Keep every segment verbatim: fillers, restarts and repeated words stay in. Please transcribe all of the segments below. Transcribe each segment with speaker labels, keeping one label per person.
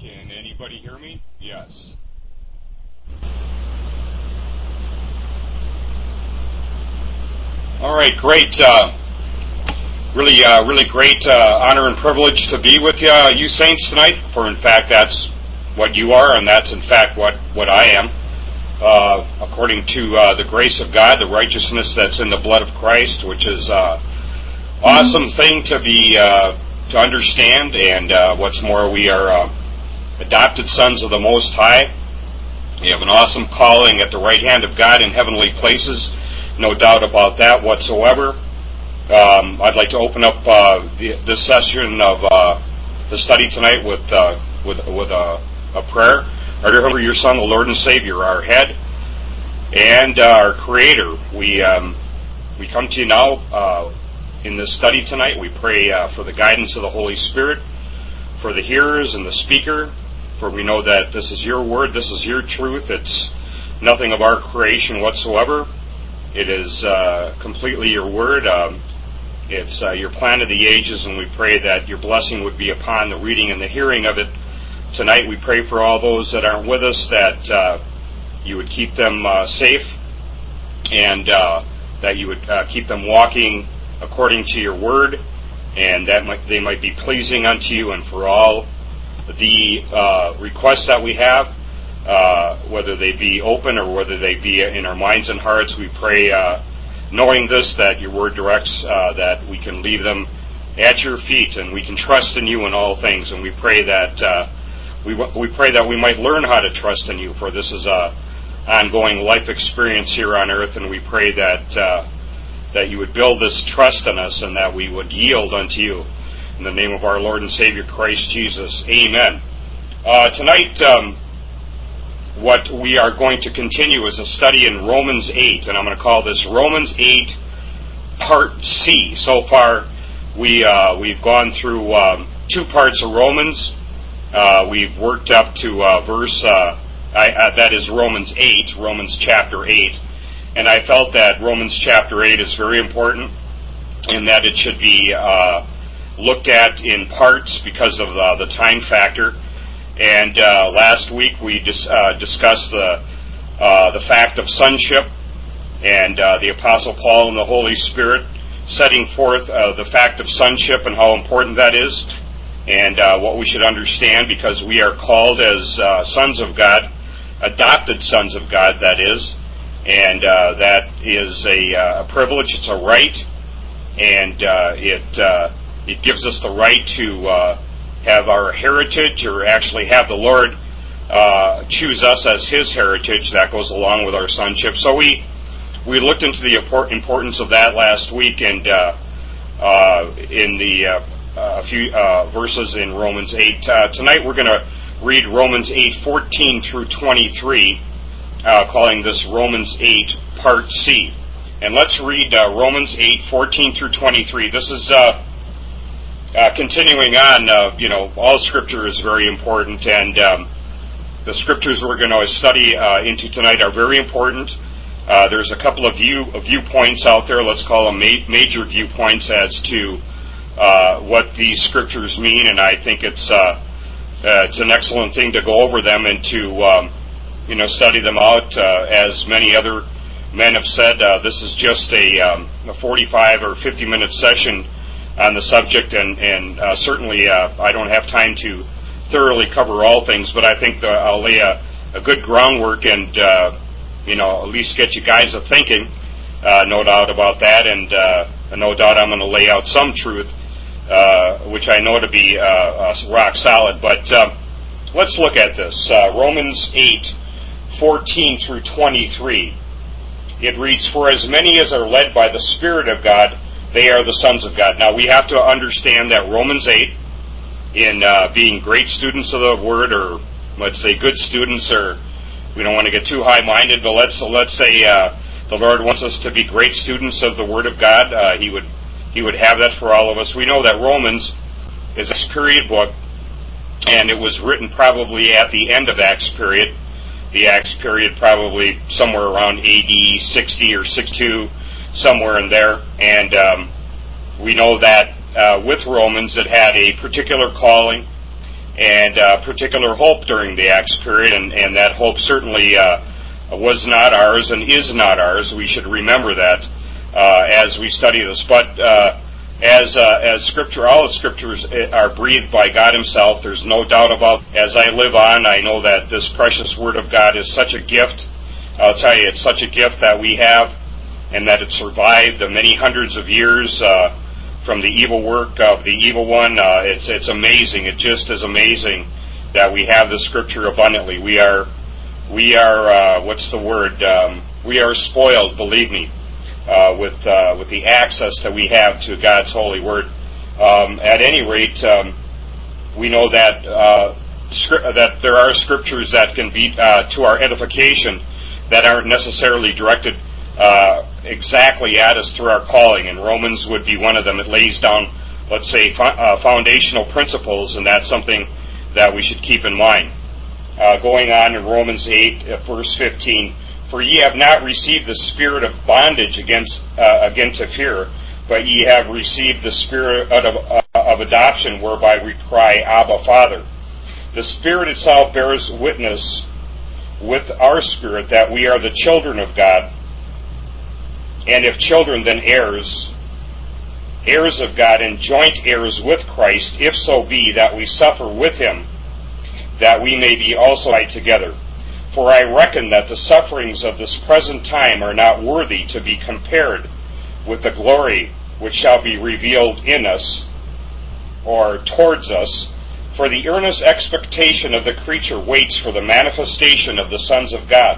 Speaker 1: Can anybody hear me? Yes. All right, great. Uh, really, uh, really great uh, honor and privilege to be with you, uh, you saints tonight. For in fact, that's what you are, and that's in fact what what I am. Uh, according to uh, the grace of God, the righteousness that's in the blood of Christ, which is an uh, awesome thing to be uh, to understand. And uh, what's more, we are uh, adopted sons of the Most High. We have an awesome calling at the right hand of God in heavenly places. No doubt about that whatsoever. Um, I'd like to open up uh, the, this session of uh, the study tonight with uh, with with a, a prayer. Our dear Heavenly, your Son, the Lord and Savior, our head and uh, our Creator. We um, we come to you now uh, in this study tonight. We pray uh, for the guidance of the Holy Spirit, for the hearers and the speaker. For we know that this is your word, this is your truth. It's nothing of our creation whatsoever. It is uh, completely your word. Um, it's uh, your plan of the ages, and we pray that your blessing would be upon the reading and the hearing of it tonight. We pray for all those that aren't with us, that uh, you would keep them uh, safe, and uh, that you would uh, keep them walking according to your word, and that might, they might be pleasing unto you. And for all the uh, requests that we have, Uh, whether they be open or whether they be in our minds and hearts, we pray, uh, knowing this, that your word directs, uh, that we can leave them at your feet and we can trust in you in all things. And we pray that uh, we we pray that we might learn how to trust in you, for this is a ongoing life experience here on earth. And we pray that uh, that you would build this trust in us and that we would yield unto you. In the name of our Lord and Savior Christ Jesus, amen. Uh, tonight, um, what we are going to continue is a study in Romans eight, and I'm going to call this Romans eight Part C. So far, we, uh, we've gone through um, two parts of Romans. Uh, we've worked up to uh, verse, uh, I, uh, that is Romans eight, Romans chapter eight, and I felt that Romans chapter eight is very important and that it should be uh, looked at in parts because of the, the time factor. And uh, last week we dis- uh, discussed the uh, the fact of sonship, and uh, the Apostle Paul and the Holy Spirit setting forth uh, the fact of sonship and how important that is, and uh, what we should understand, because we are called as uh, sons of God, adopted sons of God, that is, and uh, that is a, uh, a privilege. It's a right, and uh, it uh, it gives us the right to Uh, have our heritage, or actually have the Lord uh, choose us as His heritage. That goes along with our sonship. So we we looked into the importance of that last week, and uh, uh, in the uh, uh, few uh, verses in Romans eight. Uh, tonight we're going to read Romans eight fourteen through twenty-three, uh, calling this Romans eight Part C. And let's read uh, Romans eight fourteen through twenty-three. This is Uh, Uh, continuing on, uh, you know, all Scripture is very important, and um, the Scriptures we're going to study uh, into tonight are very important. Uh, there's a couple of view of viewpoints out there, let's call them ma- major viewpoints as to uh, what these Scriptures mean, and I think it's uh, uh, it's an excellent thing to go over them and to, um, you know, study them out. Uh, as many other men have said, uh, this is just a, um, a forty-five or fifty minute session on the subject, and, and uh, certainly uh, I don't have time to thoroughly cover all things, but I think the, I'll lay a, a good groundwork and, uh, you know, at least get you guys a thinking, uh, no doubt about that, and uh, no doubt I'm going to lay out some truth, uh, which I know to be uh, uh, rock solid. But uh, let's look at this. Uh, Romans eight fourteen through twenty-three. It reads, "For as many as are led by the Spirit of God, they are the sons of God." Now, we have to understand that Romans eight, in uh, being great students of the Word, or let's say good students, or we don't want to get too high-minded, but let's let's say uh, the Lord wants us to be great students of the Word of God. Uh, he would He would have that for all of us. We know that Romans is a period book, and it was written probably at the end of Acts period. The Acts period probably somewhere around A D sixty or sixty-two. Somewhere in there, and um, we know that uh, with Romans it had a particular calling, and uh, particular hope during the Acts period, and, and that hope certainly uh, was not ours and is not ours. We should remember that uh, as we study this. But uh, as uh, as Scripture, all the Scriptures are breathed by God Himself. There's no doubt about it. As I live on, I know that this precious Word of God is such a gift. I'll tell you, it's such a gift that we have, and that it survived the many hundreds of years uh, from the evil work of the evil one. Uh, it's it's amazing. It just is amazing that we have the Scripture abundantly. We are we are uh, what's the word? Um, we are spoiled. Believe me, uh, with uh, with the access that we have to God's holy Word. Um, at any rate, um, we know that uh, that there are Scriptures that can be uh, to our edification that aren't necessarily directed uh, exactly at us through our calling, and Romans would be one of them. It lays down, let's say, fo- uh, foundational principles, and that's something that we should keep in mind. Uh, going on in Romans eight, uh, verse fifteen, "For ye have not received the spirit of bondage against uh, again to fear, but ye have received the spirit of, uh, of adoption, whereby we cry, Abba, Father. The Spirit itself bears witness with our spirit that we are the children of God, and if children, then heirs, heirs of God, and joint heirs with Christ, if so be that we suffer with Him, that we may be also united together. For I reckon that the sufferings of this present time are not worthy to be compared with the glory which shall be revealed in us, or towards us. For the earnest expectation of the creature waits for the manifestation of the sons of God.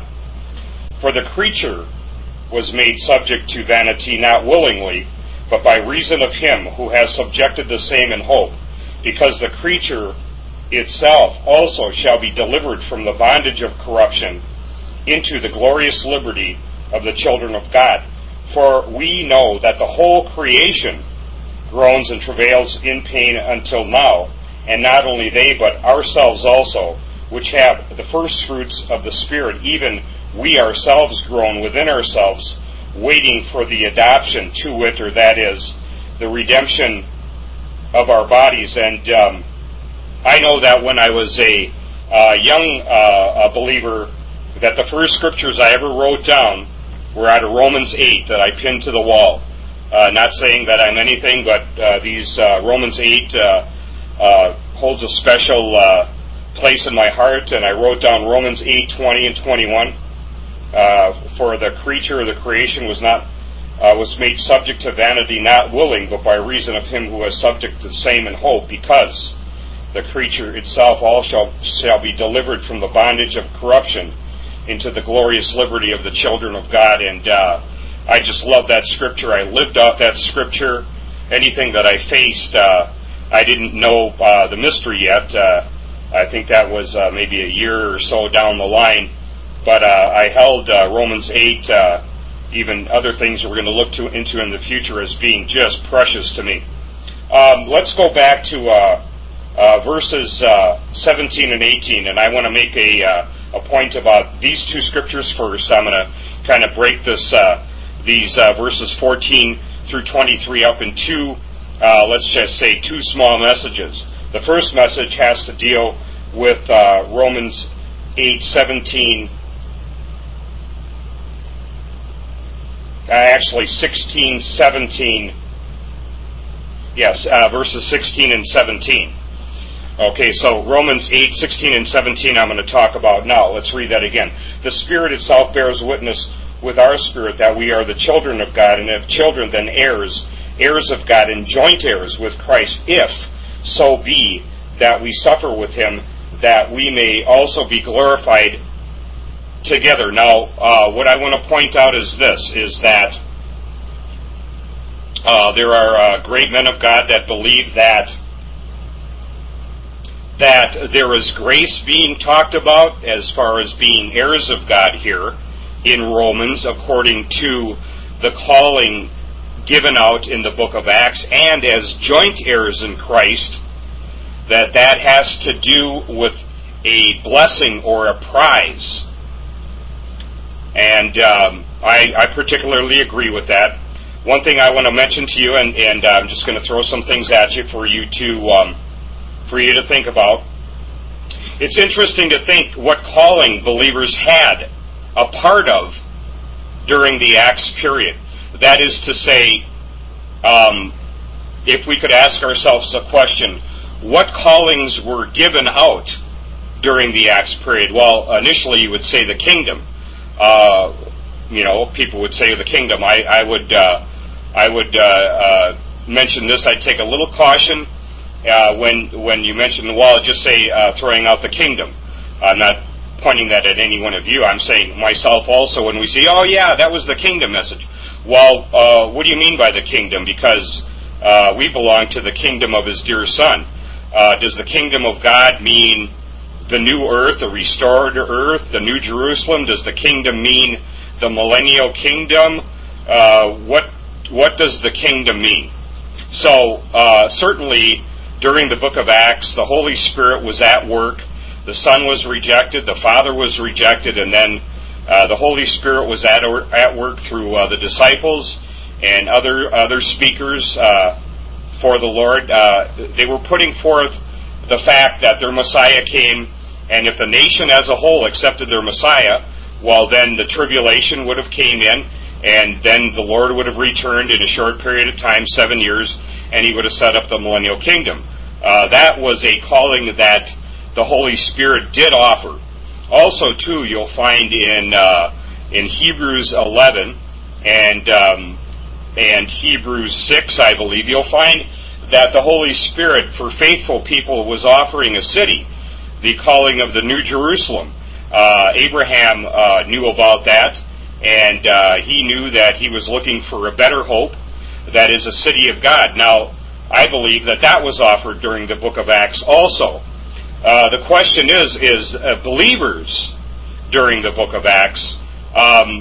Speaker 1: For the creature was made subject to vanity, not willingly, but by reason of Him who has subjected the same in hope, because the creature itself also shall be delivered from the bondage of corruption into the glorious liberty of the children of God. For we know that the whole creation groans and travails in pain until now, and not only they, but ourselves also, which have the first fruits of the Spirit, even we ourselves groan within ourselves, waiting for the adoption to wit, or that is, the redemption of our bodies. And um, I know that when I was a uh, young uh, a believer, that the first Scriptures I ever wrote down were out of Romans eight that I pinned to the wall. Uh, not saying that I'm anything, but uh, these uh, Romans eight uh, uh, holds a special uh, place in my heart, and I wrote down Romans eight, twenty and twenty-one. Uh, for the creature or the creation was not uh, was made subject to vanity, not willing, but by reason of Him who was subject to the same in hope, because the creature itself all shall, shall be delivered from the bondage of corruption into the glorious liberty of the children of God. And uh, I just love that Scripture. I lived off that Scripture. Anything that I faced, uh, I didn't know uh, the mystery yet. Uh, I think that was uh, maybe a year or so down the line. But uh, I held uh, Romans eight, uh, even other things that we're going to look to, into in the future, as being just precious to me. Um, let's go back to uh, uh, verses uh, seventeen and eighteen, and I want to make a, uh, a point about these two Scriptures first. I'm going to kind of break this uh, these uh, verses fourteen through twenty-three up in two, uh, let's just say, two small messages. The first message has to deal with uh, Romans eight seventeen. Uh, actually, sixteen, seventeen. Yes, uh, verses sixteen and seventeen. Okay, so Romans eight, sixteen and seventeen I'm going to talk about now. Let's read that again. The Spirit itself bears witness with our spirit that we are the children of God, and if children, then heirs, heirs of God, and joint heirs with Christ, if so be that we suffer with Him, that we may also be glorified together. Now, uh, what I want to point out is this, is that uh, there are uh, great men of God that believe that that there is grace being talked about as far as being heirs of God here in Romans, according to the calling given out in the book of Acts, and as joint heirs in Christ, that that has to do with a blessing or a prize. And um, I, I particularly agree with that. One thing I want to mention to you, and, and I'm just going to throw some things at you for you to um, for you to think about. It's interesting to think what calling believers had a part of during the Acts period. That is to say, um, if we could ask ourselves a question, what callings were given out during the Acts period? Well, initially you would say the kingdom. Uh, you know, people would say the kingdom. I, I would, uh, I would uh, uh, mention this. I'd take a little caution uh, when when you mention the wall. Just say uh, throwing out the kingdom. I'm not pointing that at any one of you. I'm saying myself also. When we say, "Oh yeah, that was the kingdom message." Well, uh, what do you mean by the kingdom? Because uh, we belong to the kingdom of His dear Son. Uh, does the kingdom of God mean the new earth, the restored earth, the new Jerusalem? Does the kingdom mean the millennial kingdom? Uh, what what does the kingdom mean? So uh, certainly during the book of Acts, the Holy Spirit was at work. The Son was rejected, the Father was rejected, and then uh, the Holy Spirit was at at work through uh, the disciples and other other speakers uh, for the Lord. Uh, they were putting forth the fact that their Messiah came, and if the nation as a whole accepted their Messiah, well, then the tribulation would have came in, and then the Lord would have returned in a short period of time, seven years, and He would have set up the millennial kingdom. Uh, that was a calling that the Holy Spirit did offer. Also, too, you'll find in uh, in Hebrews eleven and um, and Hebrews six, I believe, you'll find that the Holy Spirit for faithful people was offering a city, the calling of the New Jerusalem. Uh, Abraham uh, knew about that, and uh, he knew that he was looking for a better hope, that is a city of God. Now, I believe that that was offered during the book of Acts also. Uh, the question is, is uh, believers during the book of Acts, um,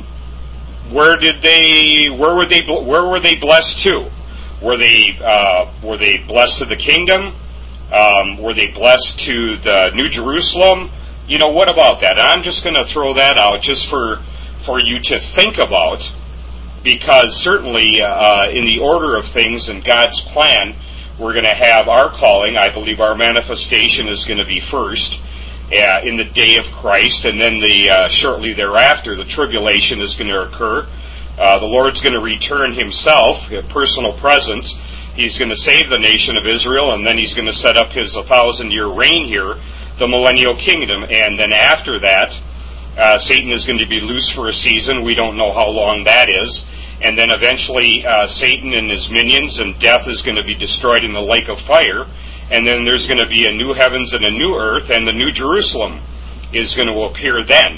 Speaker 1: where did they, where were they, where were they blessed to? Were they, uh, were they blessed to the kingdom? Um, were they blessed to the New Jerusalem? You know, what about that? And I'm just going to throw that out just for for you to think about, because certainly uh, in the order of things in God's plan, we're going to have our calling. I believe our manifestation is going to be first uh, in the day of Christ, and then the uh, shortly thereafter, the tribulation is going to occur. Uh, the Lord's going to return Himself, a personal presence. He's going to save the nation of Israel, and then He's going to set up His a thousand-year reign here, the millennial kingdom. And then after that, uh, Satan is going to be loose for a season. We don't know how long that is. And then eventually uh, Satan and his minions and death is going to be destroyed in the lake of fire. And then there's going to be a new heavens and a new earth, and the New Jerusalem is going to appear then.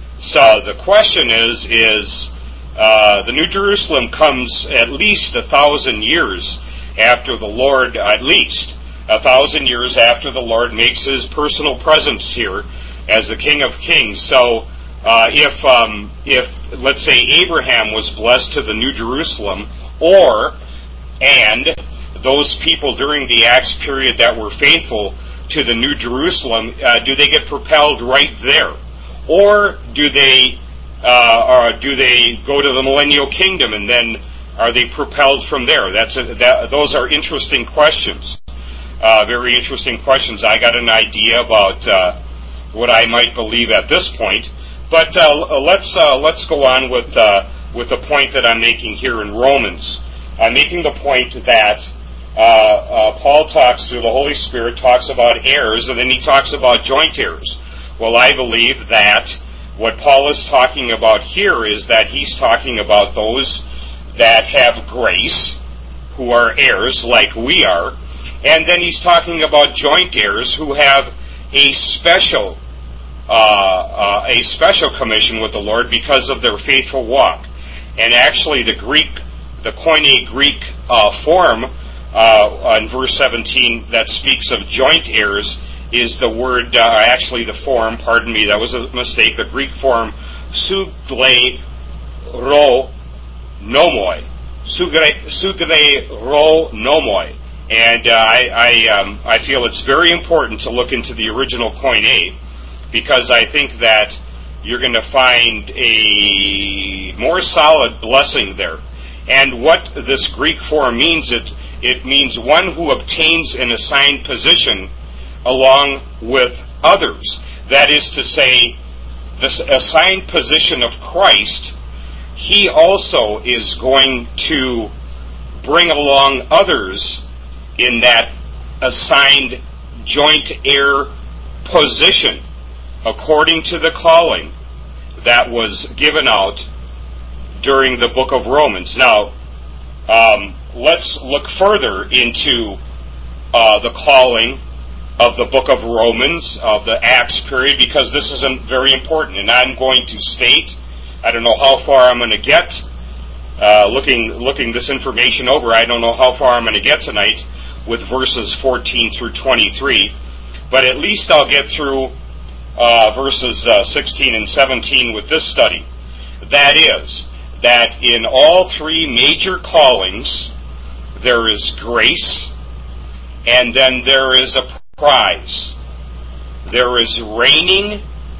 Speaker 1: So the question is, is uh, the New Jerusalem comes at least a thousand years after the Lord, at least a thousand years after the Lord makes His personal presence here as the King of Kings. So uh, if, um, if, let's say, Abraham was blessed to the New Jerusalem, or, and those people during the Acts period that were faithful to the New Jerusalem, uh, do they get propelled right there? Or do they, uh, or do they go to the millennial kingdom and then are they propelled from there? That's a, that, those are interesting questions. Uh, very interesting questions. I got an idea about uh, what I might believe at this point, but uh, let's uh, let's go on with uh, with the point that I'm making here in Romans. I'm making the point that uh, uh, Paul talks through the Holy Spirit, talks about heirs, and then he talks about joint heirs. Well, I believe that what Paul is talking about here is that he's talking about those that have grace, who are heirs like we are, and then he's talking about joint heirs who have a special uh, uh, a special commission with the Lord because of their faithful walk. And actually, the Greek, the Koine Greek uh, form uh, in verse seventeen that speaks of joint heirs is the word, uh, actually the form, pardon me, that was a mistake, the Greek form sugre ro nomoi. Sugre ro nomoi. And uh, I I, um, I feel it's very important to look into the original Koine, because I think that you're going to find a more solid blessing there. And what this Greek form means, it it means one who obtains an assigned position along with others. That is to say, the assigned position of Christ, he also is going to bring along others in that assigned joint heir position according to the calling that was given out during the book of Romans. Now, um, let's look further into uh, the calling of the book of Romans, of the Acts period, because this is very important. And I'm going to state, I don't know how far I'm going to get, uh, looking looking this information over, I don't know how far I'm going to get tonight with verses fourteen through twenty-three, but at least I'll get through uh, verses uh, sixteen and seventeen with this study. That is, that in all three major callings, there is grace, and then there is a prize. There is reigning,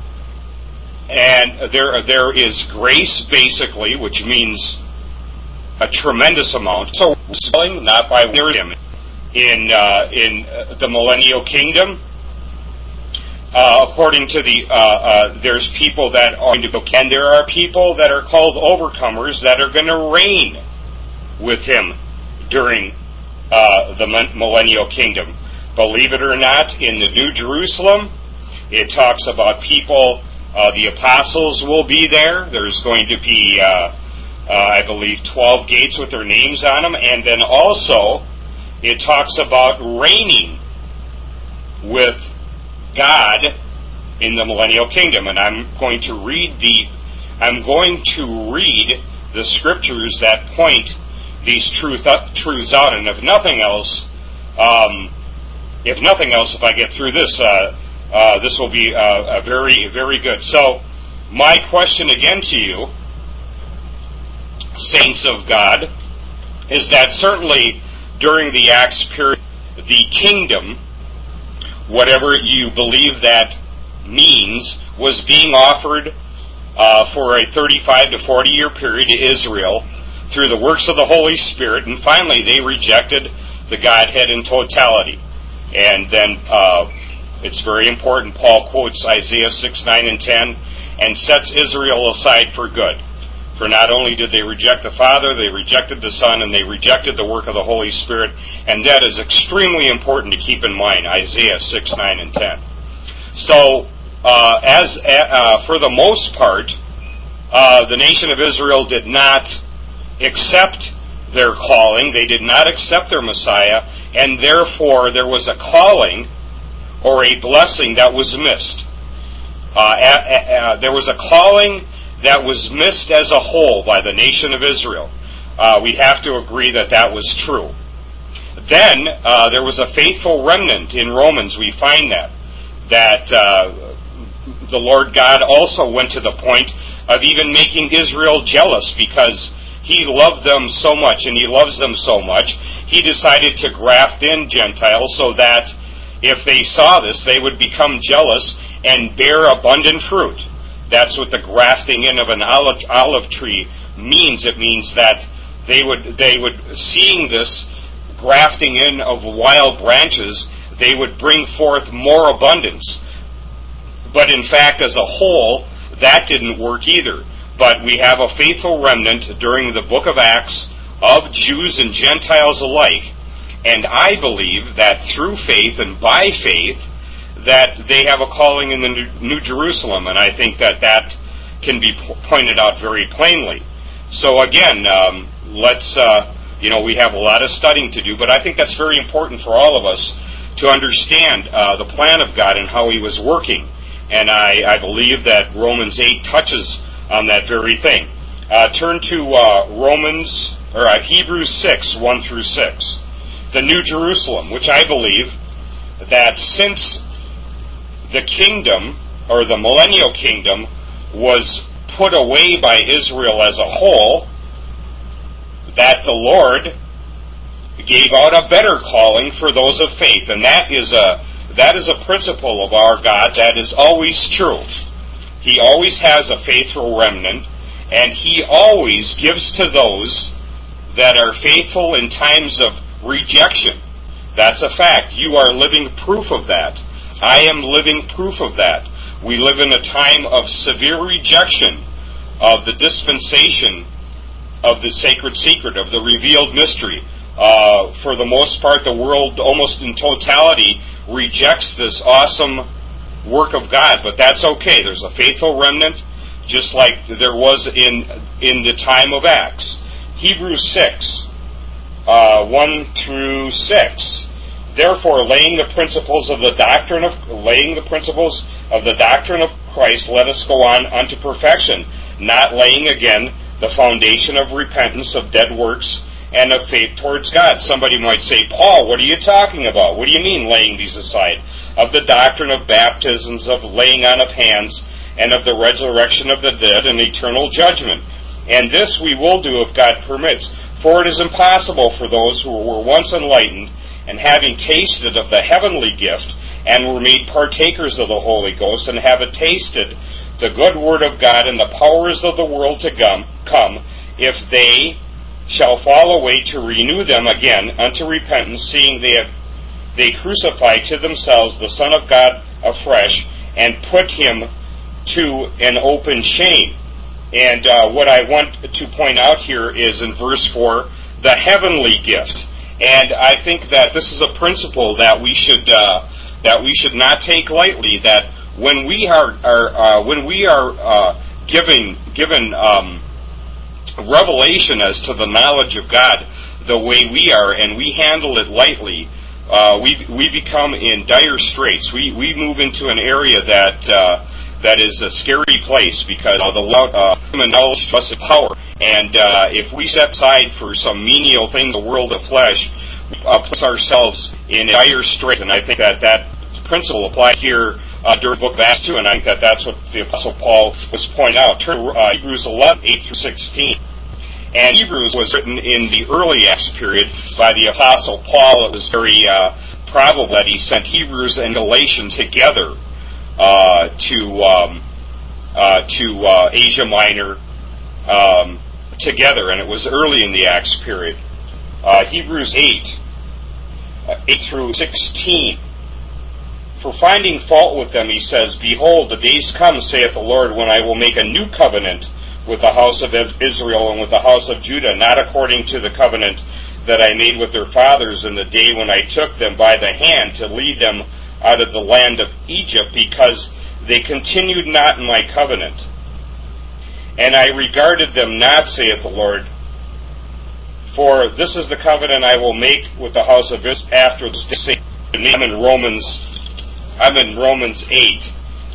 Speaker 1: and there there is grace, basically, which means a tremendous amount. So, not by him in uh, in the millennial kingdom. Uh, according to the, uh, uh, there's people that are going to go, and there are people that are called overcomers that are going to reign with him during uh, the millennial kingdom. Believe it or not, in the New Jerusalem, it talks about people, uh, the apostles will be there. There's going to be, uh, uh, I believe, twelve gates with their names on them. And then also, it talks about reigning with God in the millennial kingdom. And I'm going to read the, I'm going to read the scriptures that point these truth, uh, truths out. And if nothing else, um, If nothing else, if I get through this, uh, uh, this will be uh, a very, very good. So, my question again to you, saints of God, is that certainly during the Acts period, the kingdom, whatever you believe that means, was being offered uh, for a thirty-five to forty year period to Israel through the works of the Holy Spirit, and finally they rejected the Godhead in totality. And then uh, it's very important, Paul quotes Isaiah six, nine, and ten, and sets Israel aside for good. For not only did they reject the Father, they rejected the Son, and they rejected the work of the Holy Spirit. And that is extremely important to keep in mind, Isaiah six, nine, and ten. So, uh, as uh, for the most part, uh, the nation of Israel did not accept their calling. They did not accept their Messiah, and therefore there was a calling or a blessing that was missed. Uh, uh, uh, there was a calling that was missed as a whole by the nation of Israel. Uh, we have to agree that that was true. Then uh, there was a faithful remnant in Romans. We find that that uh, the Lord God also went to the point of even making Israel jealous because He loved them so much, and He loves them so much, He decided to graft in Gentiles so that if they saw this, they would become jealous and bear abundant fruit. That's what the grafting in of an olive, olive tree means. It means that they would, they would, seeing this grafting in of wild branches, they would bring forth more abundance. But in fact, as a whole, that didn't work either. But we have a faithful remnant during the book of Acts of Jews and Gentiles alike. And I believe that through faith and by faith, that they have a calling in the New Jerusalem. And I think that that can be pointed out very plainly. So again, um, let's, uh, you know, we have a lot of studying to do, but I think that's very important for all of us to understand uh, the plan of God and how He was working. And I, I believe that Romans eight touches on that very thing. Uh, turn to uh, Romans, or uh, Hebrews six, one through six. The New Jerusalem, which I believe that since the kingdom, or the millennial kingdom, was put away by Israel as a whole, that the Lord gave out a better calling for those of faith. And that is a that is a principle of our God that is always true. He always has a faithful remnant, and He always gives to those that are faithful in times of rejection. That's a fact. You are living proof of that. I am living proof of that. We live in a time of severe rejection of the dispensation of the sacred secret, of the revealed mystery. Uh, for the most part, the world almost in totality rejects this awesome work of God, but that's okay. There's a faithful remnant, just like there was in in the time of Acts. Hebrews six, uh, one through six. Therefore, laying the principles of the doctrine of laying the principles of the doctrine of Christ, let us go on unto perfection, not laying again the foundation of repentance, of dead works, and of faith towards God. Somebody might say, Paul, what are you talking about? What do you mean laying these aside? Of the doctrine of baptisms, of laying on of hands, and of the resurrection of the dead and eternal judgment. And this we will do if God permits. For it is impossible for those who were once enlightened, and having tasted of the heavenly gift, and were made partakers of the Holy Ghost, and have tasted the good word of God and the powers of the world to come, if they shall fall away, to renew them again unto repentance, seeing they have they crucify to themselves the Son of God afresh, and put him to an open shame. And uh, what I want to point out here is in verse four, the heavenly gift. And I think that this is a principle that we should uh, that we should not take lightly. That when we are, are uh, when we are uh, giving given um, revelation as to the knowledge of God, the way we are, and we handle it lightly, uh, we we become in dire straits. We we move into an area that uh, that is a scary place, because uh, the loud uh, human knowledge, trust, and power. And uh, if we set aside for some menial things, the world of flesh, we uh, place ourselves in dire straits. And I think that that principle applied here uh, during the book of Acts too, and I think that that's what the Apostle Paul was pointing out. Turn to uh, Hebrews eleven, eight through sixteen. And Hebrews was written in the early Acts period by the Apostle Paul. It was very uh, probable that he sent Hebrews and Galatians together uh, to um, uh, to uh, Asia Minor um, together, and it was early in the Acts period. Uh, Hebrews eight, uh, eight through sixteen. For finding fault with them, he says, Behold, the days come, saith the Lord, when I will make a new covenant with the house of Israel and with the house of Judah, not according to the covenant that I made with their fathers in the day when I took them by the hand to lead them out of the land of Egypt, because they continued not in my covenant. And I regarded them not, saith the Lord. For this is the covenant I will make with the house of Israel after this day. I'm in Romans, I'm in Romans eight.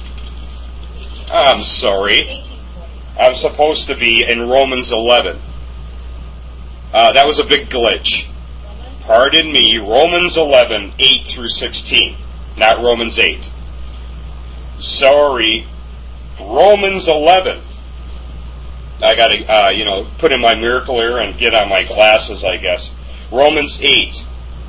Speaker 1: I'm sorry. I'm supposed to be in Romans eleven. Uh, that was a big glitch. Pardon me, Romans eleven, eight through sixteen. Not Romans eight. Sorry. Romans eleven. I gotta, uh, you know, put in my miracle ear and get on my glasses, I guess. Romans eight.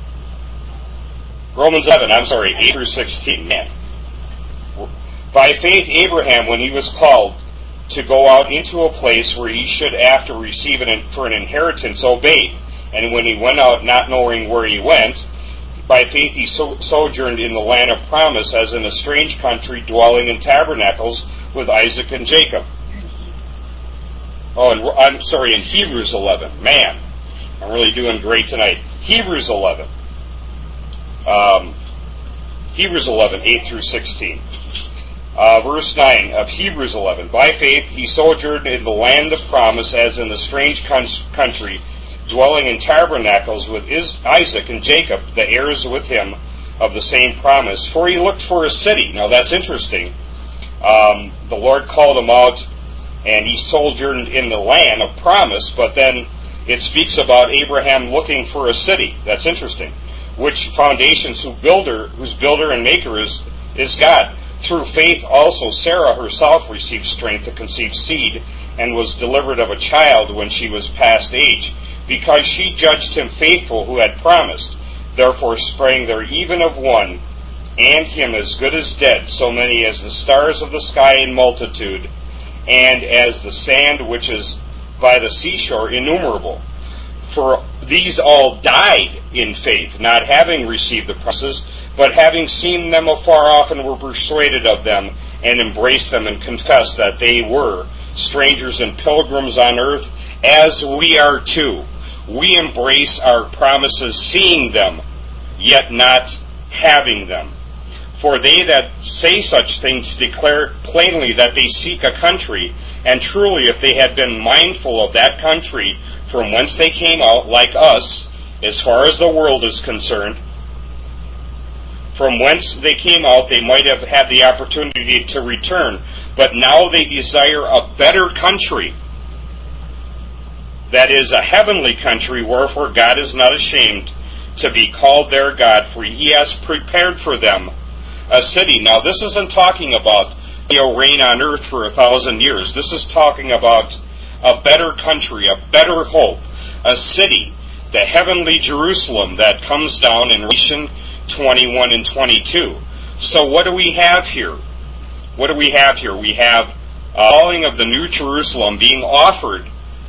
Speaker 1: Romans eleven, I'm sorry, eight through sixteen. Man. By faith, Abraham, when he was called to go out into a place where he should after receive it for an inheritance, obeyed. And when he went out, not knowing where he went, by faith he so- sojourned in the land of promise, as in a strange country, dwelling in tabernacles with Isaac and Jacob. Oh, and I'm sorry, in Hebrews eleven. Man, I'm really doing great tonight. Hebrews eleven. Um, Hebrews eleven, eight through sixteen. Uh, verse nine of Hebrews eleven. By faith he sojourned in the land of promise, as in a strange con- country, dwelling in tabernacles with Is- Isaac and Jacob, the heirs with him of the same promise. For he looked for a city. Now that's interesting. Um, the Lord called him out, and he sojourned in the land of promise, but then it speaks about Abraham looking for a city. That's interesting. Which foundations, whose builder, whose builder and maker is, is God. Through faith also Sarah herself received strength to conceive seed, and was delivered of a child when she was past age, because she judged him faithful who had promised. Therefore sprang there even of one, and him as good as dead, so many as the stars of the sky in multitude, and as the sand which is by the seashore innumerable. For these all died in faith, not having received the promises, but having seen them afar off and were persuaded of them, and embraced them and confessed that they were strangers and pilgrims on earth, as we are too. We embrace our promises, seeing them, yet not having them. For they that say such things declare plainly that they seek a country, and truly if they had been mindful of that country from whence they came out, like us, as far as the world is concerned, from whence they came out, they might have had the opportunity to return. But now they desire a better country, that is, a heavenly country, wherefore God is not ashamed to be called their God, for he has prepared for them a city. Now, this isn't talking about you'll reign on earth for a thousand years. This is talking about a better country, a better hope, a city, the heavenly Jerusalem that comes down in Revelation twenty-one and twenty-two. So what do we have here? What do we have here? We have a calling of the New Jerusalem being offered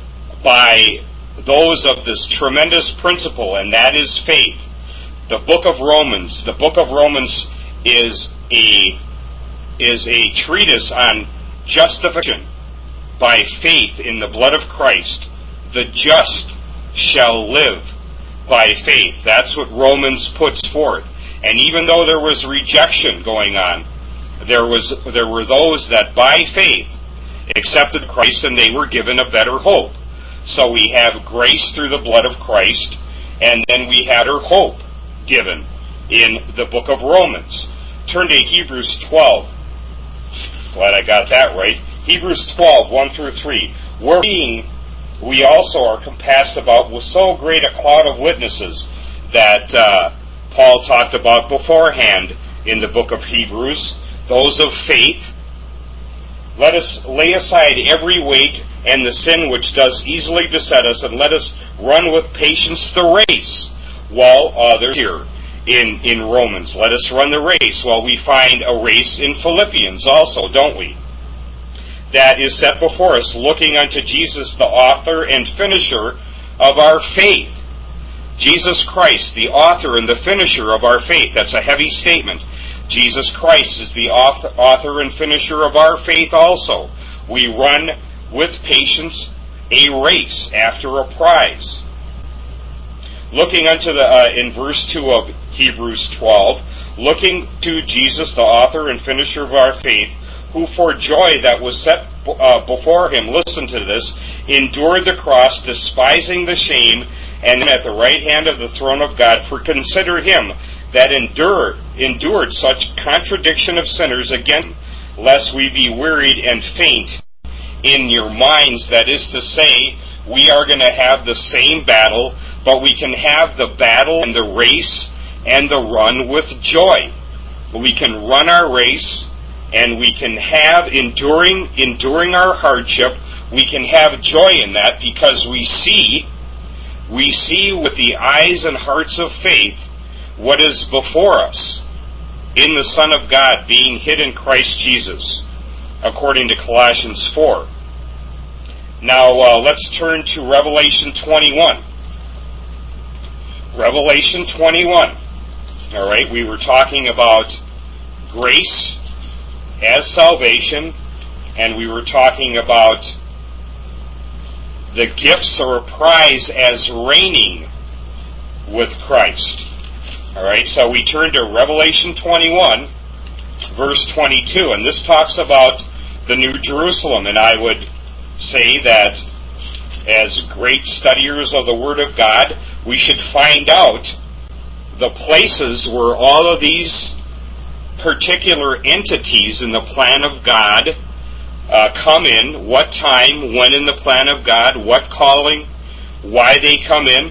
Speaker 1: by those of this tremendous principle, and that is faith. The book of Romans, the book of Romans is a is a treatise on justification by faith in the blood of Christ. The just shall live by faith. That's what Romans puts forth. And even though there was rejection going on, there was there were those that by faith accepted Christ, and they were given a better hope. So we have grace through the blood of Christ, and then we had our hope given in the book of Romans. Turn to Hebrews twelve. Glad I got that right. Hebrews twelve, one through three. We're being, we also are compassed about with so great a cloud of witnesses that uh, Paul talked about beforehand in the book of Hebrews, those of faith. Let us lay aside every weight and the sin which does easily beset us, and let us run with patience the race. While others here in, in Romans, let us run the race. Well, we find a race in Philippians also, don't we? That is set before us, looking unto Jesus, the author and finisher of our faith. Jesus Christ, the author and the finisher of our faith. That's a heavy statement. Jesus Christ is the author and finisher of our faith also. We run with patience a race after a prize. Looking unto the, uh, in verse two of Hebrews twelve, looking to Jesus, the author and finisher of our faith, who for joy that was set uh, before him, listen to this, endured the cross, despising the shame, and at the right hand of the throne of God. For consider him that endured, endured such contradiction of sinners against him, lest we be wearied and faint in your minds. That is to say, we are going to have the same battle, but we can have the battle and the race and the run with joy. We can run our race, and we can have, enduring, enduring our hardship, we can have joy in that, because we see, we see with the eyes and hearts of faith what is before us in the Son of God, being hid in Christ Jesus, according to Colossians four. Now, uh, let's turn to Revelation twenty-one. Revelation twenty-one. All right, we were talking about grace as salvation, and we were talking about the gifts or a prize as reigning with Christ. All right, so we turn to Revelation twenty-one, verse twenty-two, and this talks about the New Jerusalem, and I would say that as great studiers of the Word of God, we should find out the places where all of these particular entities in the plan of God uh, come in, what time, when in the plan of God, what calling, why they come in.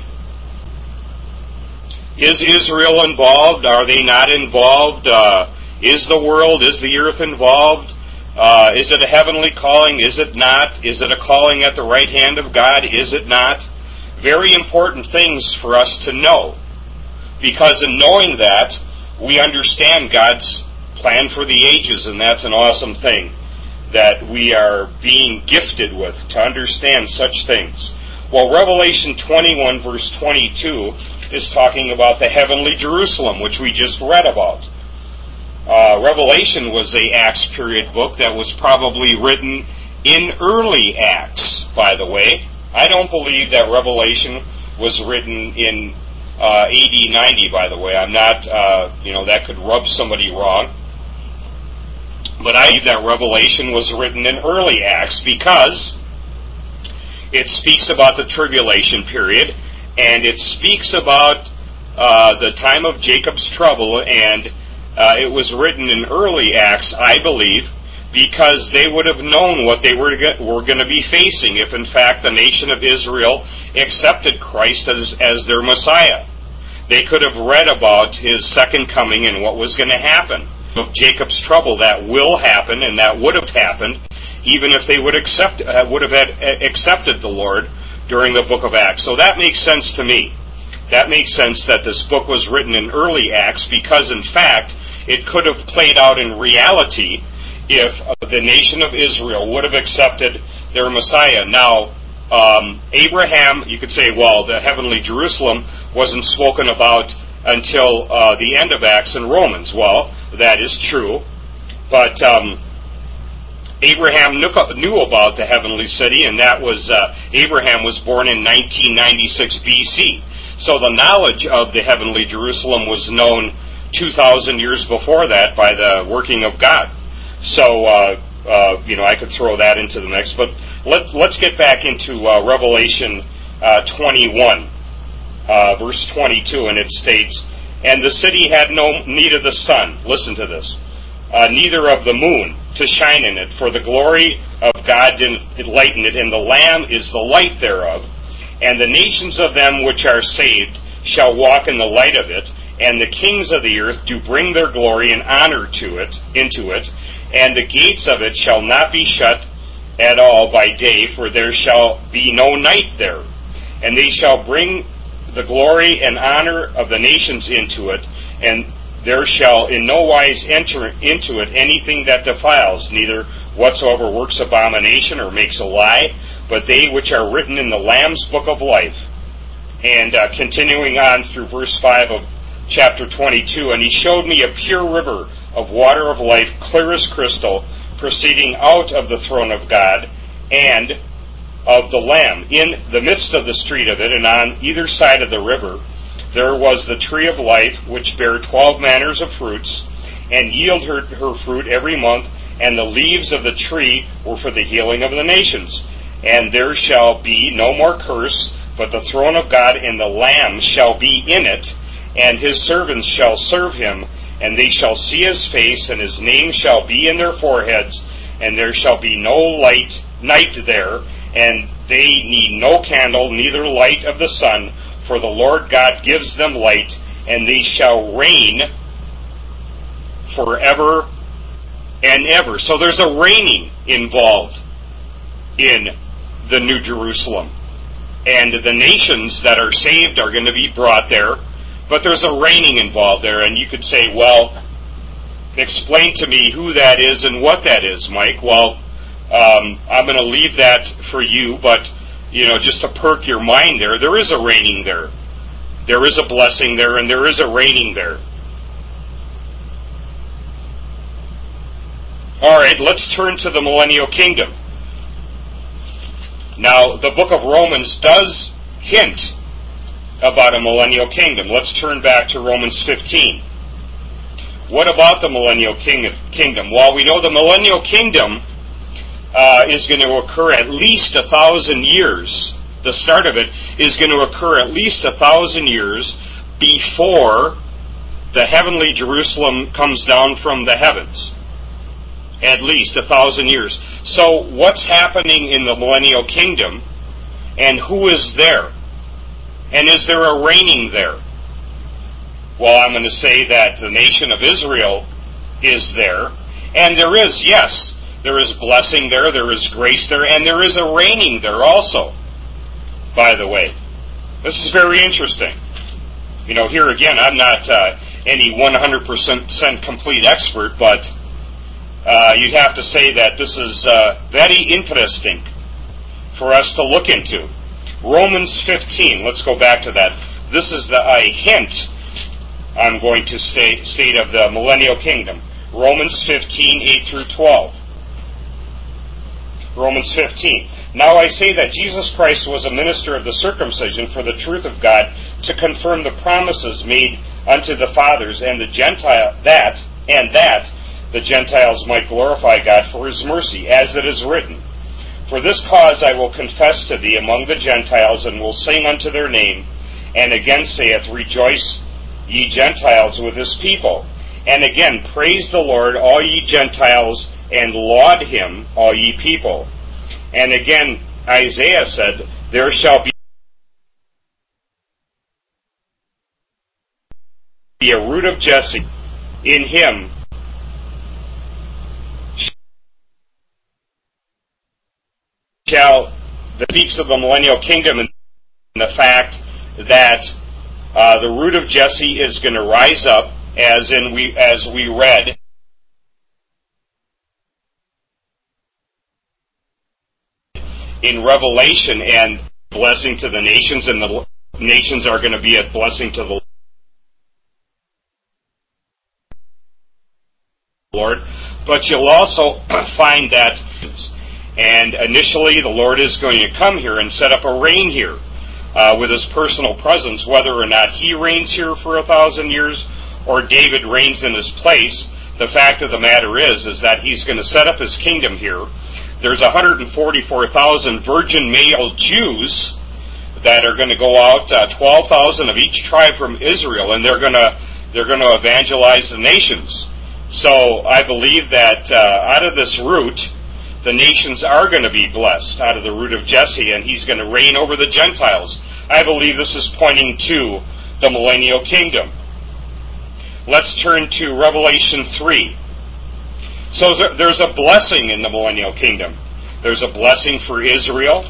Speaker 1: Is Israel involved? Are they not involved? Uh, is the world, is the earth involved? Uh, is it a heavenly calling? Is it not? Is it a calling at the right hand of God? Is it not? Very important things for us to know. Because in knowing that, we understand God's plan for the ages, and that's an awesome thing that we are being gifted with, to understand such things. Well, Revelation twenty-one, verse twenty-two, is talking about the heavenly Jerusalem, which we just read about. Uh, Revelation was a Acts period book that was probably written in early Acts, by the way. I don't believe that Revelation was written in uh, A D ninety, by the way. I'm not, uh, you know, that could rub somebody wrong. But I believe that Revelation was written in early Acts because it speaks about the tribulation period, and it speaks about uh, the time of Jacob's trouble, and uh, it was written in early Acts, I believe, because they would have known what they were, were going to be facing if, in fact, the nation of Israel accepted Christ as, as their Messiah. They could have read about his second coming and what was going to happen. Of Jacob's trouble, that will happen, and that would have happened, even if they would accept uh, would have had, uh, accepted the Lord during the book of Acts. So that makes sense to me. That makes sense that this book was written in early Acts because, in fact, it could have played out in reality if uh, the nation of Israel would have accepted their Messiah. Now, um, Abraham, you could say, well, the heavenly Jerusalem wasn't spoken about until uh, the end of Acts and Romans. Well, that is true, but um, Abraham knew about the heavenly city, and that was, uh, Abraham was born in nineteen ninety-six B C. So the knowledge of the heavenly Jerusalem was known two thousand years before that by the working of God. So, uh, uh, you know, I could throw that into the mix, but let, let's get back into uh, Revelation uh, twenty-one, uh, verse twenty-two, and it states, "And the city had no need of the sun," listen to this, uh, "neither of the moon to shine in it, for the glory of God did lighten it, and the Lamb is the light thereof. And the nations of them which are saved shall walk in the light of it, and the kings of the earth do bring their glory and honor to it, into it, and the gates of it shall not be shut at all by day, for there shall be no night there. And they shall bring the glory and honor of the nations into it, and there shall in no wise enter into it anything that defiles, neither whatsoever works abomination or makes a lie, but they which are written in the Lamb's book of life." And uh, continuing on through verse five of chapter twenty-two, "And he showed me a pure river of water of life, clear as crystal, proceeding out of the throne of God and of the Lamb. In the midst of the street of it, and on either side of the river, there was the tree of life, which bare twelve manners of fruits, and yield her, her fruit every month, and the leaves of the tree were for the healing of the nations. And there shall be no more curse, but the throne of God and the Lamb shall be in it, and his servants shall serve him, and they shall see his face, and his name shall be in their foreheads, and there shall be no light night there, and they need no candle, neither light of the sun, for the Lord God gives them light, and they shall reign forever and ever." So there's a reigning involved in the New Jerusalem. And the nations that are saved are going to be brought there, but there's a reigning involved there. And you could say, well, explain to me who that is and what that is, Mike. Well, um, I'm going to leave that for you, but you know, just to perk your mind there, there is a reigning there. There is a blessing there, and there is a reigning there. All right, let's turn to the millennial kingdom. Now, the book of Romans does hint about a millennial kingdom. Let's turn back to Romans fifteen. What about the millennial kingdom? Well, we know the millennial kingdom Uh, is going to occur at least a thousand years. The start of it is going to occur at least a thousand years before the heavenly Jerusalem comes down from the heavens. At least a thousand years. So what's happening in the millennial kingdom, and who is there? And is there a reigning there? Well, I'm going to say that the nation of Israel is there, and there is, yes, there is blessing there, there is grace there, and there is a reigning there also, by the way. This is very interesting. You know, here again, I'm not uh, any one hundred percent complete expert, but uh, you'd have to say that this is uh, very interesting for us to look into. Romans fifteen, let's go back to that. This is the, a hint, I'm going to state, state of the millennial kingdom. Romans fifteen, eight through twelve. Romans fifteen. Now I say that Jesus Christ was a minister of the circumcision for the truth of God, to confirm the promises made unto the fathers, and the Gentile that and that the Gentiles might glorify God for his mercy, as it is written, For this cause I will confess to thee among the Gentiles, and will sing unto their name. And again saith, Rejoice, ye Gentiles, with his people. And again, praise the Lord, all ye Gentiles, and laud him, all ye people. And again, Isaiah said, There shall be a root of Jesse, in him shall, that speaks of the millennial kingdom, and the fact that uh, the root of Jesse is going to rise up, as in we as we read in Revelation, and blessing to the nations, and the nations are going to be a blessing to the Lord. But you'll also find that, and initially the Lord is going to come here and set up a reign here uh, with his personal presence, whether or not he reigns here for a thousand years or David reigns in his place. The fact of the matter is, is that he's going to set up his kingdom here. There's one hundred forty-four thousand virgin male Jews that are going to go out, uh, twelve thousand of each tribe from Israel, and they're going to they're going to evangelize the nations. So I believe that uh, out of this root, the nations are going to be blessed, out of the root of Jesse, and he's going to reign over the Gentiles. I believe this is pointing to the millennial kingdom. Let's turn to Revelation three. So there's a blessing in the millennial kingdom. There's a blessing for Israel,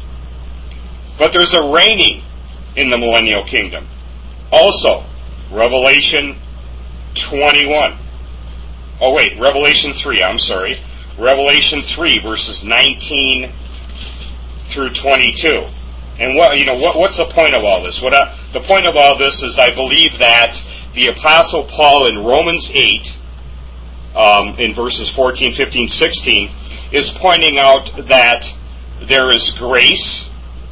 Speaker 1: but there's a reigning in the millennial kingdom. Also, Revelation twenty-one. Oh wait, Revelation three, I'm sorry. Revelation three, verses nineteen through twenty-two. And what you know, what, what's the point of all this? What I, the point of all this is, I believe that the Apostle Paul in Romans eight, um, in verses fourteen, fifteen, sixteen, is pointing out that there is grace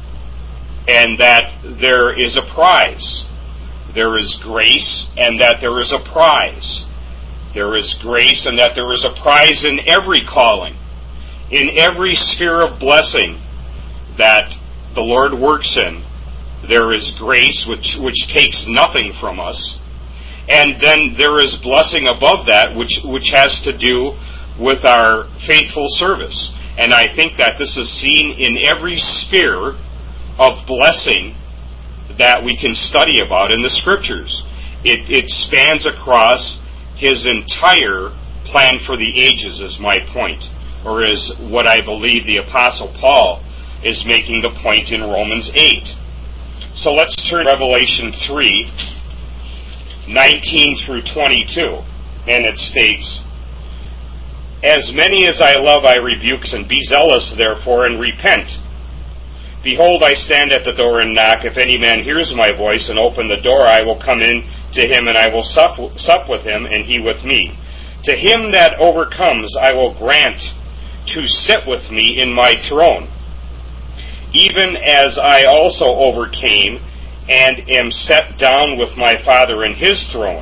Speaker 1: and that there is a prize. There is grace and that there is a prize. There is grace and that there is a prize in every calling, in every sphere of blessing that the Lord works in. There is grace which, which takes nothing from us. And then there is blessing above that which, which has to do with our faithful service. And I think that this is seen in every sphere of blessing that we can study about in the Scriptures. It, it spans across his entire plan for the ages, is my point, or is what I believe the Apostle Paul is making the point in Romans eight. So let's turn to Revelation three, nineteen through twenty-two, and it states, As many as I love I rebuke, and be zealous therefore, and repent. Behold, I stand at the door and knock. If any man hears my voice and open the door, I will come in to him, and I will sup, sup with him, and he with me. To him that overcomes I will grant to sit with me in my throne, even as I also overcame and am set down with my Father in his throne.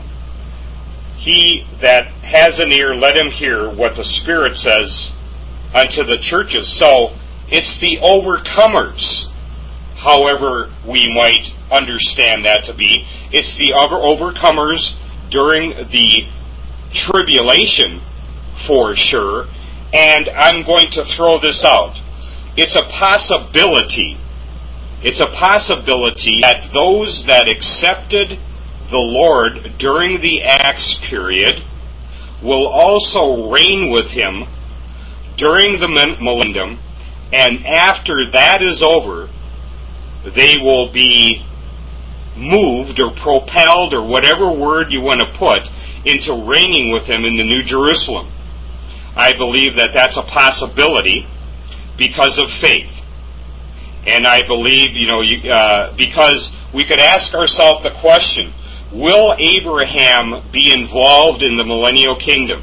Speaker 1: He that has an ear, let him hear what the Spirit says unto the churches. So it's the overcomers, however we might understand that to be. It's the overcomers during the tribulation, for sure. And I'm going to throw this out. It's a possibility. It's a possibility that those that accepted the Lord during the Acts period will also reign with him during the millennium, and after that is over, they will be moved or propelled, or whatever word you want to put, into reigning with him in the New Jerusalem. I believe that that's a possibility because of faith. And I believe, you know, you, uh, because we could ask ourselves the question, will Abraham be involved in the millennial kingdom?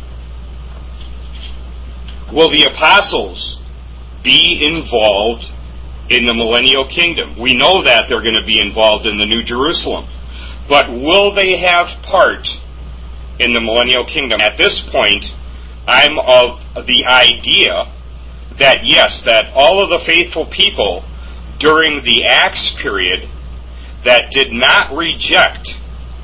Speaker 1: Will the apostles be involved in the millennial kingdom? We know that they're going to be involved in the New Jerusalem. But will they have part in the millennial kingdom? At this point, I'm of the idea that yes, that all of the faithful people during the Acts period that did not reject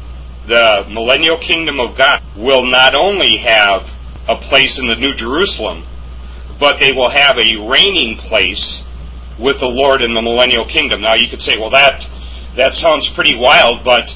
Speaker 1: the millennial kingdom of God will not only have a place in the New Jerusalem, but they will have a reigning place with the Lord in the millennial kingdom. Now you could say, well, that that sounds pretty wild, but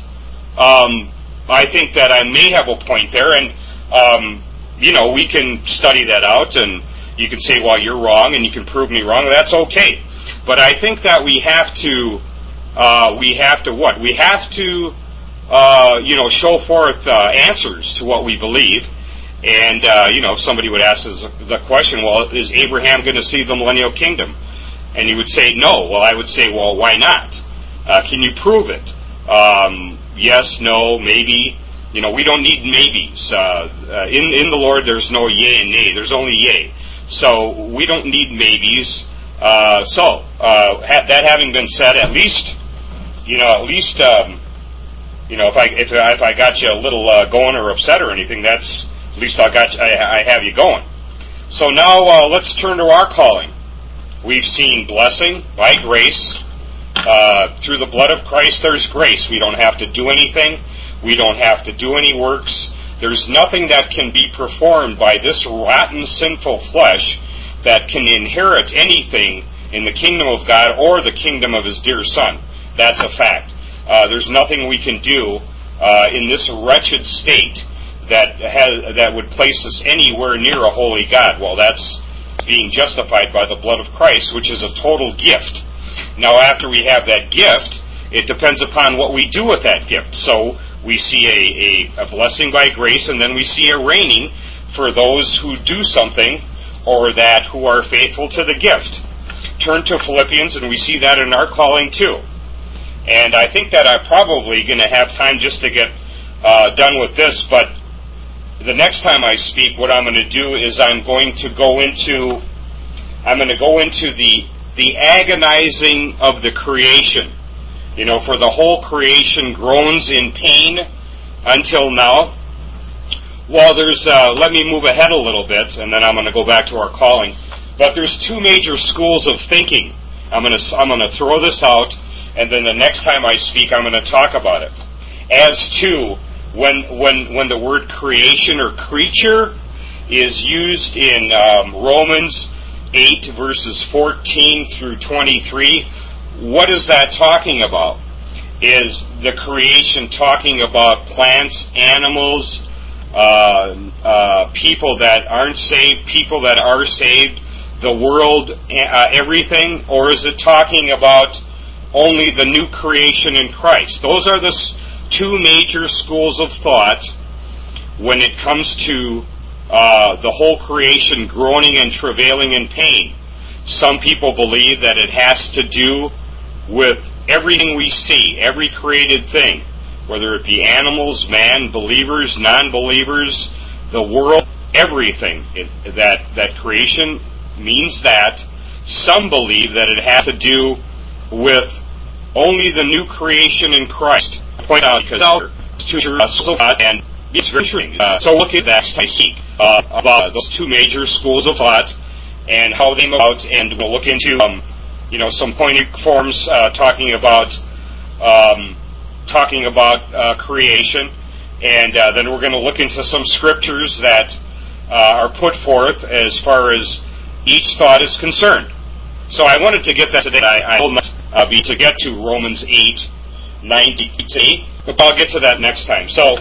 Speaker 1: um, I think that I may have a point there, and um, you know, we can study that out, and you can say, well, you're wrong, and you can prove me wrong. That's okay. But I think that we have to, uh, we have to what? We have to, uh, you know, show forth uh, answers to what we believe. And, uh, you know, if somebody would ask us the question, well, is Abraham going to see the millennial kingdom? And he would say no. Well, I would say, well, why not? Uh, can you prove it? Um, yes, no, maybe. You know, we don't need maybes. Uh, uh, in, in the Lord, there's no yea and nay. There's only yea. So we don't need maybes. Uh, so, uh, ha- that having been said, at least, you know, at least, um, you know, if I if, if I got you a little uh, going or upset or anything, that's at least I got you, I, I have you going. So now uh, let's turn to our calling. We've seen blessing by grace. Uh, through the blood of Christ, there's grace. We don't have to do anything. We don't have to do any works. There's nothing that can be performed by this rotten, sinful flesh that can inherit anything in the kingdom of God or the kingdom of His dear Son. That's a fact. Uh, there's nothing we can do uh, in this wretched state that has, that would place us anywhere near a holy God. Well, that's being justified by the blood of Christ, which is a total gift. Now, after we have that gift, it depends upon what we do with that gift. So we see a, a, a blessing by grace, and then we see a reigning for those who do something or that who are faithful to the gift. Turn to Philippians, and we see that in our calling too. And I think that I'm probably going to have time just to get uh, done with this, but the next time I speak, what I'm going to do is I'm going to go into I'm going to go into the the agonizing of the creation. You know, for the whole creation groans in pain until now. Well, there's uh, let me move ahead a little bit, and then I'm going to go back to our calling. But there's two major schools of thinking. I'm going to I'm going to throw this out, and then the next time I speak, I'm going to talk about it. As to when when when the word creation or creature is used in um, Romans eight verses fourteen through twenty-three, what is that talking about? Is the creation talking about plants, animals, uh, uh, people that aren't saved, people that are saved, the world, uh, everything? Or is it talking about only the new creation in Christ? Those are the two major schools of thought when it comes to uh, the whole creation groaning and travailing in pain. Some people believe that it has to do with everything we see, every created thing, whether it be animals, man, believers, non-believers, the world, everything. It, that that creation means that. Some believe that it has to do with only the new creation in Christ. I point out because two and it's very interesting. Uh, so look at that I speak uh, about those two major schools of thought and how they come out, and we'll look into um, you know some pointed forms uh, talking about um, talking about uh, creation, and uh, then we're going to look into some scriptures that uh, are put forth as far as each thought is concerned. So I wanted to get that today. I, I will not uh, be to get to Romans eight, ninety, but I'll get to that next time. So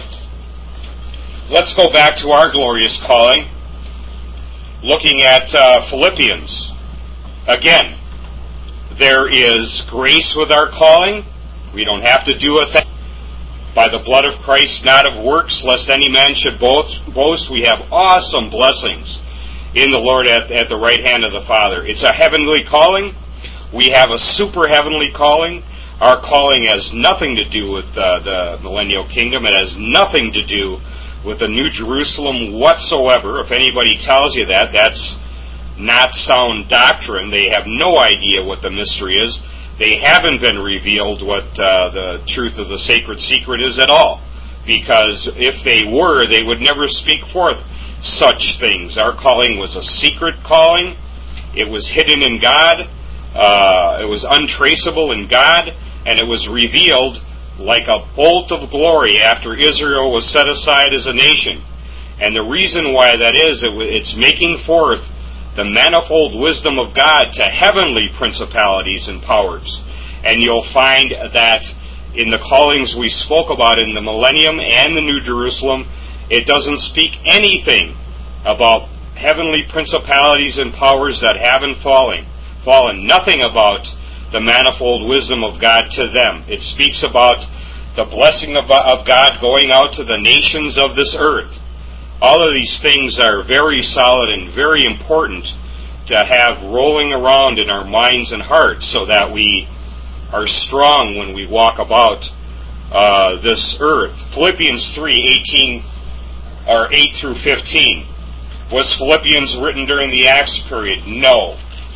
Speaker 1: let's go back to our glorious calling, looking at uh, Philippians. Again, there is grace with our calling. We don't have to do a thing. By the blood of Christ, not of works, lest any man should boast. We have awesome blessings in the Lord at, at the right hand of the Father. It's a heavenly calling. We have a super heavenly calling. Our calling has nothing to do with uh, the millennial kingdom. It has nothing to do with the New Jerusalem whatsoever. If anybody tells you that, that's not sound doctrine. They have no idea what the mystery is. They haven't been revealed what uh, the truth of the sacred secret is at all. Because if they were, they would never speak forth such things. Our calling was a secret calling. It was hidden in God. Uh, it was untraceable in God. And it was revealed like a bolt of glory after Israel was set aside as a nation. And the reason why that is, it, it's making forth the manifold wisdom of God to heavenly principalities and powers. And you'll find that in the callings we spoke about in the millennium and the New Jerusalem, it doesn't speak anything about heavenly principalities and powers that haven't fallen. Fallen. Nothing about the manifold wisdom of God to them. It speaks about the blessing of, of God going out to the nations of this earth. All of these things are very solid and very important to have rolling around in our minds and hearts so that we are strong when we walk about uh, this earth. Philippians three eighteen or eight through fifteen. Was Philippians written during the Acts period? No.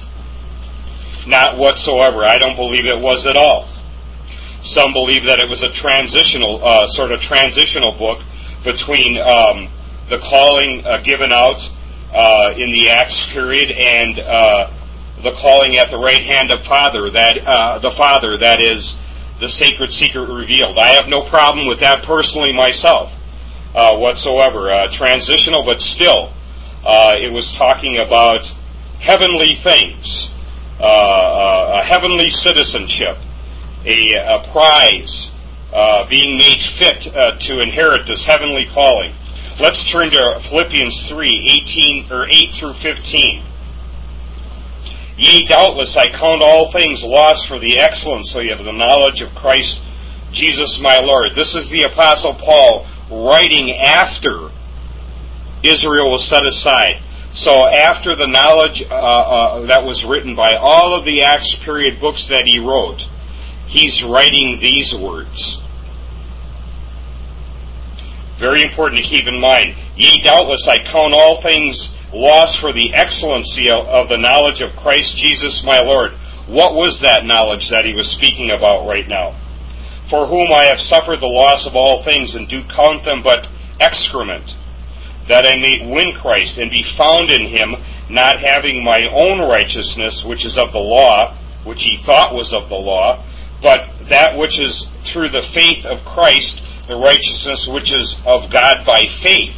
Speaker 1: Not whatsoever. I don't believe it was at all. Some believe that it was a transitional, uh, sort of transitional book between um, the calling uh, given out uh, in the Acts period and uh, the calling at the right hand of Father, that uh, the Father, that is the sacred secret revealed. I have no problem with that personally myself uh, whatsoever. Uh, transitional, but still, uh, it was talking about heavenly things, uh, uh, a heavenly citizenship, a, a prize, uh, being made fit uh, to inherit this heavenly calling. Let's turn to Philippians three eighteen or eight through fifteen. Yea, doubtless I count all things lost for the excellency of the knowledge of Christ Jesus my Lord. This is the Apostle Paul writing after Israel was set aside. So after the knowledge uh, uh, that was written by all of the Acts period books that he wrote, he's writing these words. Very important to keep in mind. Yea, doubtless I count all things lost for the excellency of, of the knowledge of Christ Jesus my Lord. What was that knowledge that he was speaking about right now? For whom I have suffered the loss of all things, and do count them but excrement, that I may win Christ, and be found in him, not having my own righteousness, which is of the law, which he thought was of the law, but that which is through the faith of Christ, the righteousness which is of God by faith,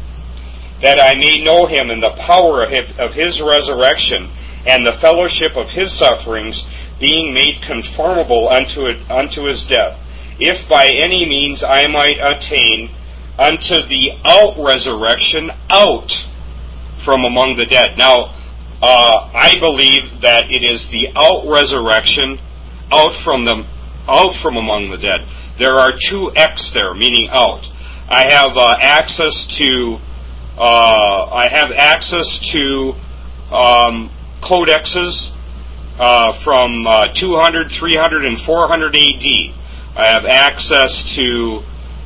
Speaker 1: that I may know him in the power of his resurrection, and the fellowship of his sufferings, being made conformable unto it, unto his death, if by any means I might attain unto the out-resurrection out from among the dead. Now, uh, I believe that it is the out-resurrection out from them, out from among the dead. There are two X there, meaning out. I have uh, access to uh, I have access to um, codexes uh, from uh, two hundred, three hundred, and four hundred A D. I have access to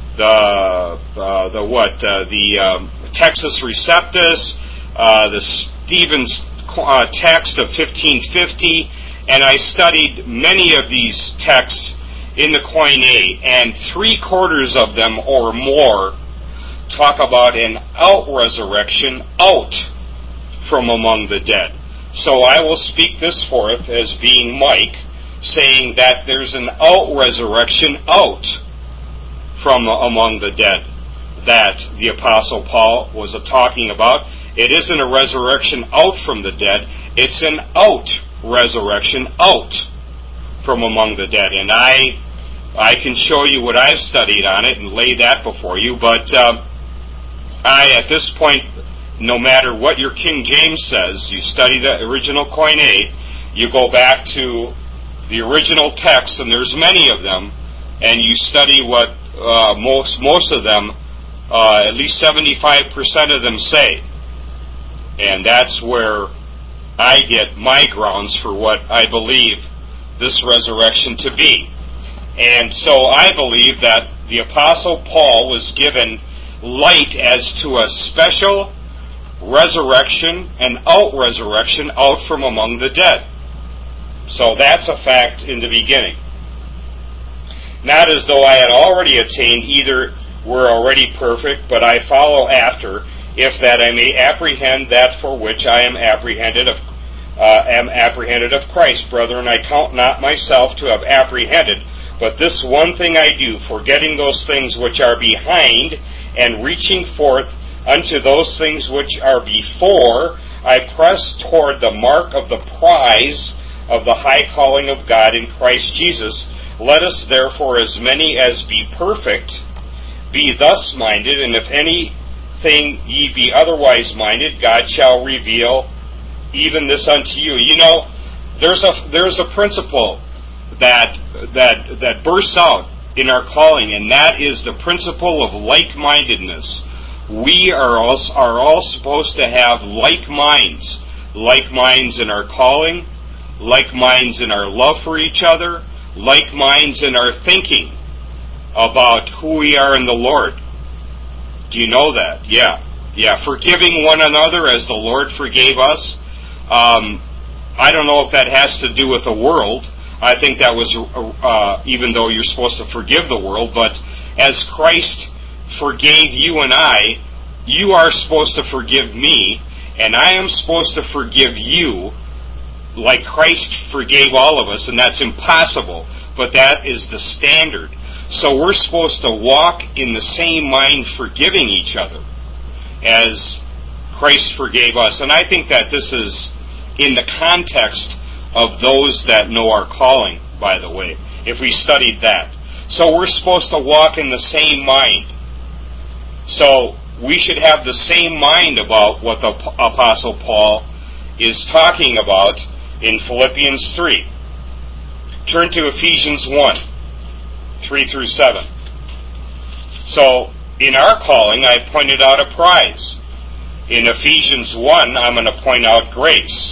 Speaker 1: the uh, the what uh, the um, Textus Receptus, uh, the Stephen's uh, text of fifteen fifty, and I studied many of these texts in the Koine, and three quarters of them or more talk about an out-resurrection out from among the dead. So I will speak this forth as being Mike, saying that there's an out-resurrection out from among the dead that the Apostle Paul was talking about. It isn't a resurrection out from the dead, it's an out-resurrection out from among the dead. And I I can show you what I've studied on it and lay that before you, but uh, I, at this point, no matter what your King James says, you study the original Koine, you go back to the original text, and there's many of them, and you study what uh, most most of them, uh, at least seventy-five percent of them say. And that's where I get my grounds for what I believe this resurrection to be. And so I believe that the Apostle Paul was given light as to a special resurrection and out-resurrection out from among the dead. So that's a fact in the beginning. Not as though I had already attained, either were already perfect, but I follow after, if that I may apprehend that for which I am apprehended of uh, am apprehended of Christ. Brethren, I count not myself to have apprehended, but this one thing I do, forgetting those things which are behind, and reaching forth unto those things which are before, I press toward the mark of the prize of the high calling of God in Christ Jesus. Let us therefore, as many as be perfect, be thus minded, and if anything ye be otherwise minded, God shall reveal even this unto you. You know, there's a there's a principle that that that bursts out in our calling, and that is the principle of like-mindedness. We are all, are all supposed to have like minds, like minds in our calling, like minds in our love for each other, like minds in our thinking about who we are in the Lord. Do you know that? Yeah. Yeah. Forgiving one another as the Lord forgave us. Um, I don't know if that has to do with the world. I think that was, uh, even though you're supposed to forgive the world, but as Christ forgave you and I, you are supposed to forgive me, and I am supposed to forgive you like Christ forgave all of us, and that's impossible, but that is the standard. So we're supposed to walk in the same mind, forgiving each other as Christ forgave us. And I think that this is in the context of those that know our calling, by the way, if we studied that. So we're supposed to walk in the same mind. So we should have the same mind about what the Apostle Paul is talking about in Philippians three. Turn to Ephesians one, three through seven. So, in our calling, I pointed out a prize. In Ephesians one, I'm going to point out grace.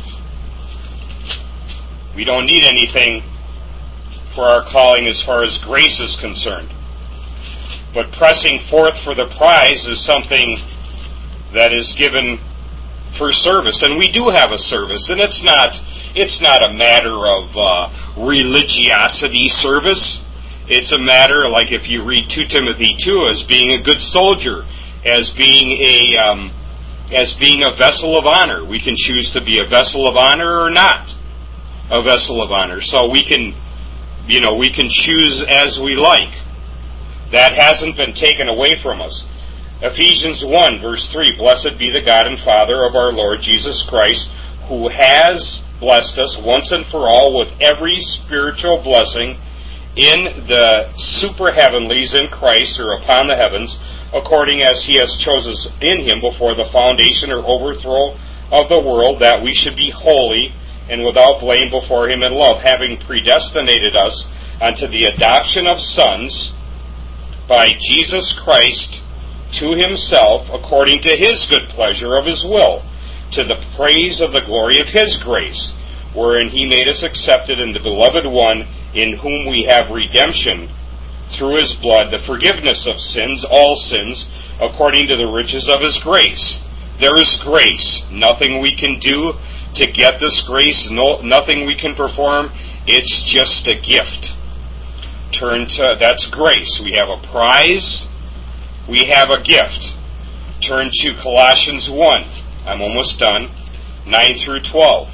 Speaker 1: We don't need anything for our calling as far as grace is concerned. But pressing forth for the prize is something that is given for service. And we do have a service, and it's not it's not a matter of uh, religiosity service. It's a matter, like if you read Second Timothy two, as being a good soldier, as being a um, as being a vessel of honor. We can choose to be a vessel of honor or not a vessel of honor. So we can, you know, we can choose as we like. That hasn't been taken away from us. Ephesians one, verse three, Blessed be the God and Father of our Lord Jesus Christ, who has blessed us once and for all with every spiritual blessing in the super heavenlies in Christ, or upon the heavens, according as he has chosen us in him before the foundation or overthrow of the world, that we should be holy and without blame before him in love, having predestinated us unto the adoption of sons by Jesus Christ to himself, according to his good pleasure of his will, to the praise of the glory of his grace, wherein he made us accepted in the beloved one, in whom we have redemption through his blood, the forgiveness of sins, all sins, according to the riches of his grace. There is grace. Nothing we can do to get this grace, no, nothing we can perform. It's just a gift. Turn to, that's grace. We have a prize. We have a gift. Turn to Colossians one. I'm almost done. nine through twelve.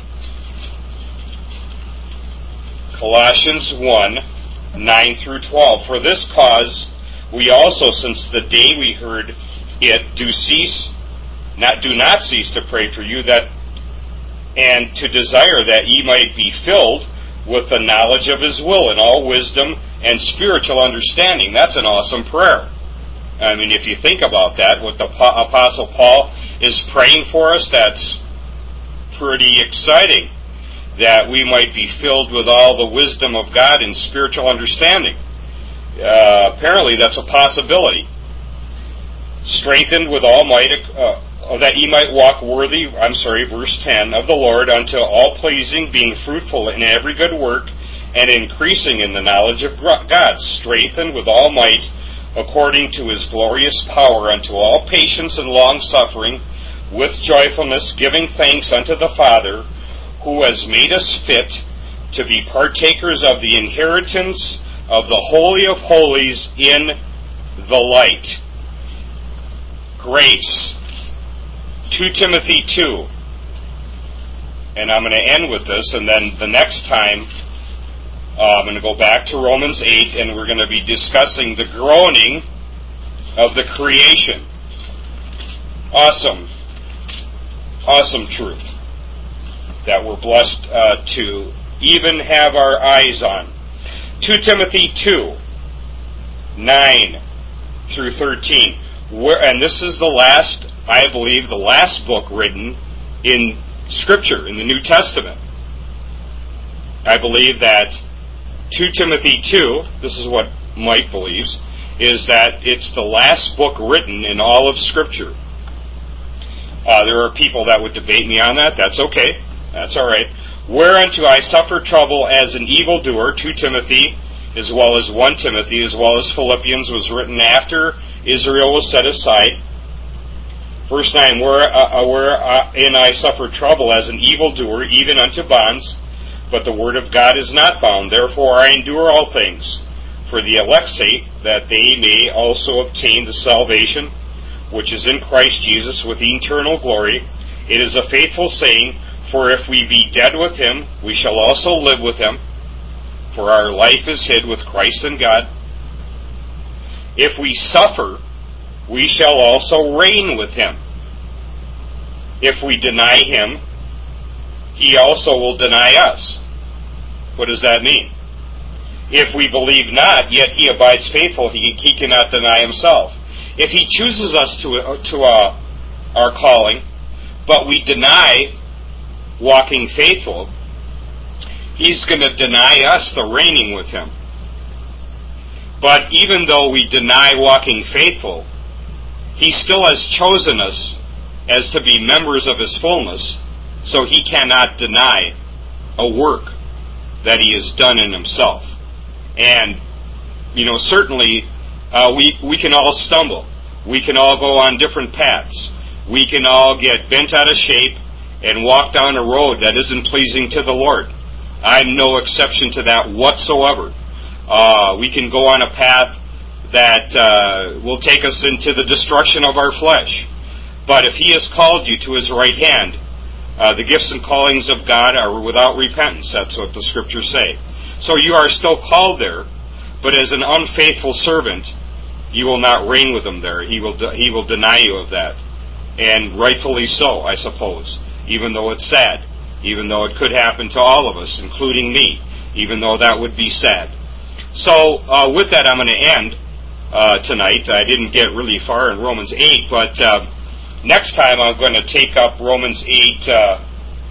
Speaker 1: Colossians one, nine through twelve. For this cause we also, since the day we heard it, do cease, not do not cease to pray for you, that and to desire that ye might be filled with the knowledge of his will in all wisdom and spiritual understanding. That's an awesome prayer. I mean, if you think about that, what the Apostle Paul is praying for us, that's pretty exciting. That we might be filled with all the wisdom of God and spiritual understanding. Uh, apparently, that's a possibility. Strengthened with all might, uh, that ye might walk worthy, I'm sorry, verse ten, of the Lord, unto all pleasing, being fruitful in every good work, and increasing in the knowledge of God, strengthened with all might, according to his glorious power, unto all patience and long-suffering, with joyfulness, giving thanks unto the Father, who has made us fit to be partakers of the inheritance of the Holy of Holies in the light. Grace. Second Timothy two. And I'm going to end with this, and then the next time uh, I'm going to go back to Romans eight, and we're going to be discussing the groaning of the creation. Awesome. Awesome truth that we're blessed uh, to even have our eyes on. Second Timothy two, nine through thirteen. Where, and this is the last, I believe, the last book written in Scripture, in the New Testament. I believe that Second Timothy two, this is what Mike believes, is that it's the last book written in all of Scripture. Uh, there are people that would debate me on that. That's okay. That's all right. Whereunto I suffer trouble as an evildoer, Second Timothy, as well as First Timothy, as well as Philippians, was written after Israel was set aside. Verse nine, Where, uh, wherein I suffer trouble as an evildoer, even unto bonds, but the word of God is not bound. Therefore I endure all things, for the elect's sake, that they may also obtain the salvation which is in Christ Jesus with eternal glory. It is a faithful saying, for if we be dead with him, we shall also live with him. For our life is hid with Christ in God. If we suffer, we shall also reign with him. If we deny him, he also will deny us. What does that mean? If we believe not, yet he abides faithful, he, he cannot deny himself. If he chooses us to, uh, to uh, our calling, but we deny walking faithful, he's going to deny us the reigning with him. But even though we deny walking faithful, he still has chosen us as to be members of his fullness, so he cannot deny a work that he has done in himself. And, you know, certainly uh, we, we can all stumble. We can all go on different paths. We can all get bent out of shape and walk down a road that isn't pleasing to the Lord. I'm no exception to that whatsoever. Uh, we can go on a path that uh, will take us into the destruction of our flesh. But if he has called you to his right hand, uh, the gifts and callings of God are without repentance. That's what the Scriptures say. So you are still called there, but as an unfaithful servant, you will not reign with him there. He will de- he will deny you of that. And rightfully so, I suppose, even though it's sad, even though it could happen to all of us, including me, even though that would be sad. So uh, with that, I'm going to end uh, tonight. I didn't get really far in Romans eight, but uh, next time I'm going to take up Romans eight, uh,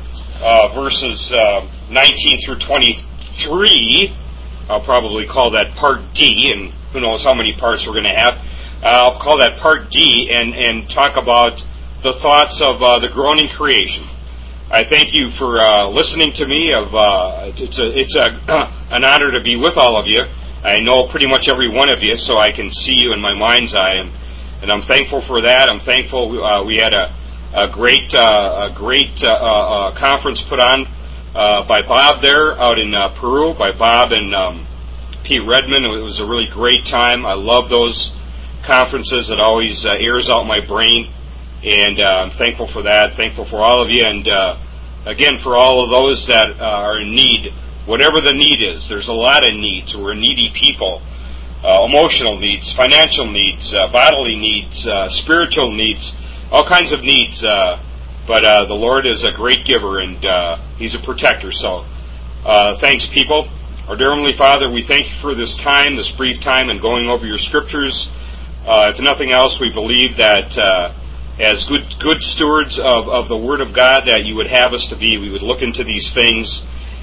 Speaker 1: uh, verses uh, nineteen through twenty-three. I'll probably call that Part D, and who knows how many parts we're going to have. Uh, I'll call that Part D, and, and talk about the thoughts of uh, the groaning creation. I thank you for uh, listening to me. Of uh, it's a it's a an honor to be with all of you. I know pretty much every one of you, so I can see you in my mind's eye, and, and I'm thankful for that. I'm thankful uh, we had a a great uh, a great uh, uh, conference put on uh, by Bob there out in uh, Peru, by Bob and um, Pete Redmond. It was a really great time. I love those conferences. It always uh, airs out my brain. And uh, I'm thankful for that, thankful for all of you, and uh, again, for all of those that uh, are in need, whatever the need is. There's a lot of needs. We're needy people. Uh, emotional needs, financial needs, uh, bodily needs, uh, spiritual needs, all kinds of needs. Uh, but uh, the Lord is a great giver, and uh, He's a protector. So uh, thanks, people. Our dear Heavenly Father, we thank you for this time, this brief time, and going over your Scriptures. Uh, if nothing else, we believe that uh, as good good stewards of, of the Word of God that you would have us to be, we would look into these things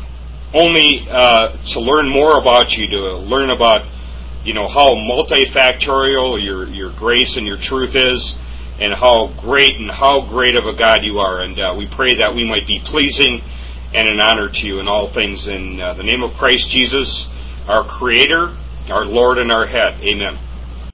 Speaker 1: only uh, to learn more about you, to learn about, you know, how multifactorial your, your grace and your truth is, and how great and how great of a God you are. And uh, we pray that we might be pleasing and an honor to you in all things. In uh, the name of Christ Jesus, our Creator, our Lord, and our Head. Amen.